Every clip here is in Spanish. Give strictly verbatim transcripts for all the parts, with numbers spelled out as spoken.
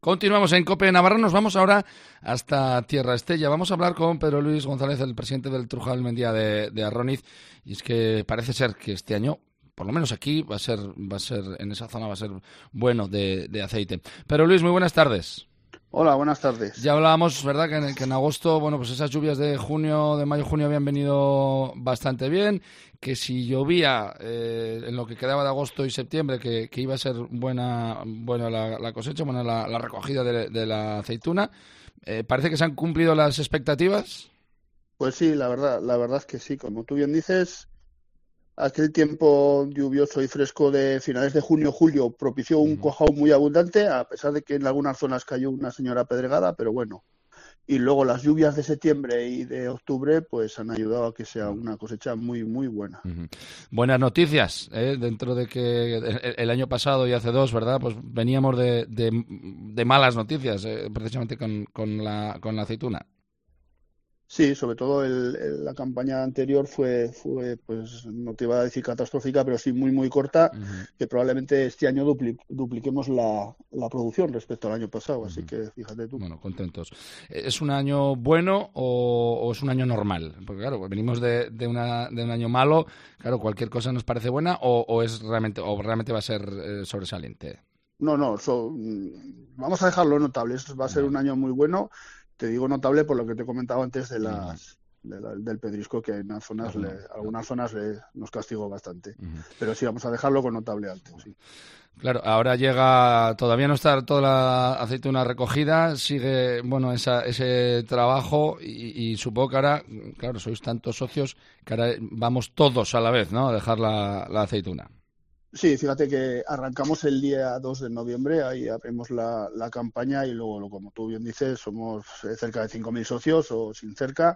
Continuamos en COPE Navarra, nos vamos ahora hasta Tierra Estella. Vamos a hablar con Pedro Luis González, el presidente del Trujal Mendía de, de Arroniz, y es que parece ser que este año, por lo menos aquí, va a ser, va a ser en esa zona va a ser bueno de, de aceite. Pedro Luis, muy buenas tardes. Hola, buenas tardes. Ya hablábamos, ¿verdad?, que en, que en agosto, bueno, pues esas lluvias de junio, de mayo-junio habían venido bastante bien, que si llovía eh, en lo que quedaba de agosto y septiembre, que, que iba a ser buena, buena la, la cosecha, buena la, la recogida de, de la aceituna. Eh, ¿Parece que se han cumplido las expectativas? Pues sí, la verdad, la verdad es que sí. Como tú bien dices, aquel tiempo lluvioso y fresco de finales de junio-julio propició un Uh-huh. cuajado muy abundante, a pesar de que en algunas zonas cayó una señora pedregada, pero bueno. Y luego las lluvias de septiembre y de octubre pues han ayudado a que sea una cosecha muy, muy buena. Uh-huh. Buenas noticias, ¿eh? Dentro de que el, el año pasado y hace dos, ¿verdad?, pues veníamos de, de, de malas noticias, eh, precisamente con, con, la, con la aceituna. Sí, sobre todo el, el, la campaña anterior fue, fue, pues no te iba a decir catastrófica, pero sí muy, muy corta, uh-huh. que probablemente este año dupli, dupliquemos la, la producción respecto al año pasado, uh-huh. Así que fíjate tú. Bueno, contentos. ¿Es un año bueno o, o es un año normal? Porque claro, venimos de, de, una, de un año malo, claro, cualquier cosa nos parece buena o, o es realmente, o realmente va a ser eh, sobresaliente. No, no, so, vamos a dejarlo notable, esto va a ser uh-huh. un año muy bueno. Te digo notable por lo que te he comentado antes de las, uh-huh. de la, del pedrisco, que en unas zonas, uh-huh. le, algunas zonas le, nos castigó bastante. Uh-huh. Pero sí, vamos a dejarlo con notable alto. Sí. Claro, ahora llega, todavía no está toda la aceituna recogida, sigue, bueno, esa, ese trabajo y, y supongo que ahora, claro, sois tantos socios que ahora vamos todos a la vez, ¿no?, a dejar la, la aceituna. Sí, fíjate que arrancamos el día dos de noviembre, ahí abrimos la, la campaña y luego, como tú bien dices, somos cerca de cinco mil socios o sin cerca,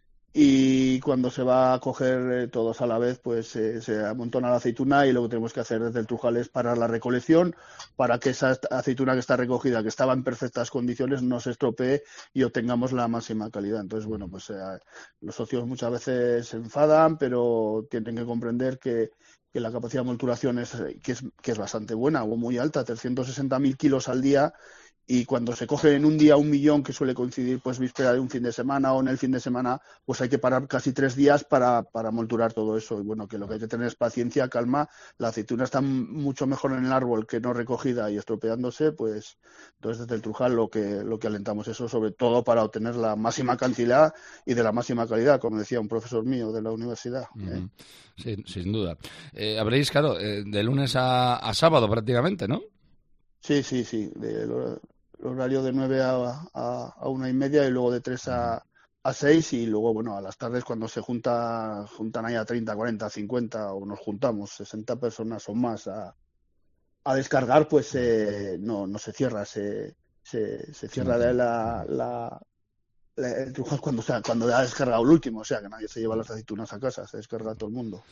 y cuando se va a coger eh, todos a la vez, pues eh, se amontona la aceituna y lo que tenemos que hacer desde el Trujal es parar la recolección para que esa aceituna que está recogida, que estaba en perfectas condiciones, no se estropee y obtengamos la máxima calidad. Entonces, bueno, pues eh, los socios muchas veces se enfadan, pero tienen que comprender que que la capacidad de molturación es que, es que es bastante buena o muy alta, trescientos sesenta mil kilos al día, y cuando se coge en un día un millón, que suele coincidir pues víspera de un fin de semana o en el fin de semana, pues hay que parar casi tres días para, para molturar todo eso. Y bueno, que lo que hay que tener es paciencia, calma. La aceituna está mucho mejor en el árbol que no recogida y estropeándose, pues entonces desde el Trujal lo que, lo que alentamos eso, sobre todo para obtener la máxima cantidad y de la máxima calidad, como decía un profesor mío de la universidad. Uh-huh. ¿eh? Sí, sin duda. Eh, habréis, claro, eh, de lunes a, a sábado prácticamente, ¿no? Sí, sí, sí. De, el horario de nueve a, a, a una y media y luego de tres a, a seis, y luego, bueno, a las tardes cuando se junta, juntan ahí a treinta, cuarenta, cincuenta o nos juntamos sesenta personas o más a, a descargar, pues eh, no, no se cierra, se, se, se cierra sí, la, la, la, el Trujal cuando, o sea, cuando ha descargado el último, o sea, que nadie se lleva las aceitunas a casa, se descarga todo el mundo.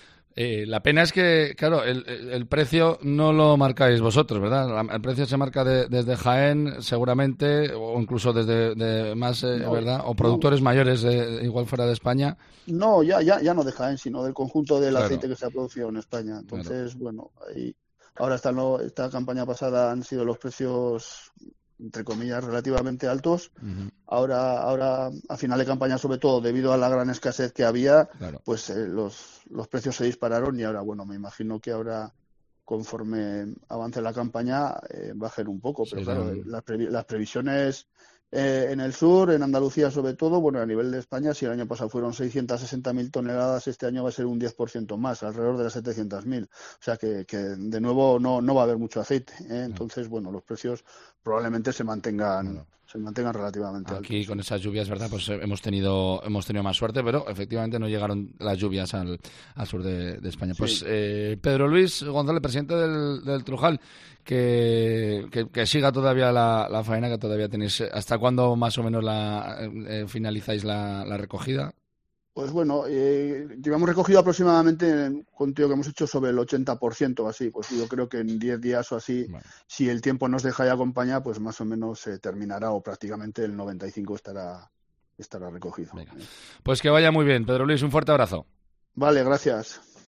Eh, la pena es que, claro, el, el precio no lo marcáis vosotros, ¿verdad? El precio se marca de, desde Jaén, seguramente, o incluso desde de más, eh, no, ¿verdad? O productores no. mayores, eh, igual fuera de España. No, ya, ya, ya no de Jaén, sino del conjunto del claro. aceite que se ha producido en España. Entonces, claro. bueno, ahí, ahora esta, no, esta campaña pasada han sido los precios, entre comillas, relativamente altos. Uh-huh. Ahora, ahora, a final de campaña, sobre todo, debido a la gran escasez que había, claro. pues eh, los, los precios se dispararon y ahora, bueno, me imagino que ahora, conforme avance la campaña, eh, bajen un poco. Pero sí, claro, no. las, previ- las previsiones eh, en el sur, en Andalucía sobre todo, bueno, a nivel de España, si el año pasado fueron seiscientas sesenta mil toneladas, este año va a ser un diez por ciento más, alrededor de las setecientas mil. O sea que, que de nuevo no, no va a haber mucho aceite, ¿eh? Entonces, bueno, los precios probablemente se mantengan, bueno. se mantengan relativamente altos. Aquí con esas lluvias, verdad, pues hemos tenido hemos tenido más suerte, pero efectivamente no llegaron las lluvias al, al sur de, de España. Sí. Pues eh, Pedro Luis González, presidente del, del Trujal, que, que, que siga todavía la, la faena que todavía tenéis. ¿Hasta cuándo más o menos la eh, finalizáis la, la recogida? Pues bueno, eh, llevamos recogido aproximadamente, contigo que hemos hecho sobre el ochenta por ciento o así, pues yo creo que en diez días o así, bueno. si el tiempo nos deja de acompañar, pues más o menos se eh, terminará o prácticamente el noventa y cinco por ciento estará, estará recogido. Venga. Pues que vaya muy bien, Pedro Luis, un fuerte abrazo. Vale, gracias.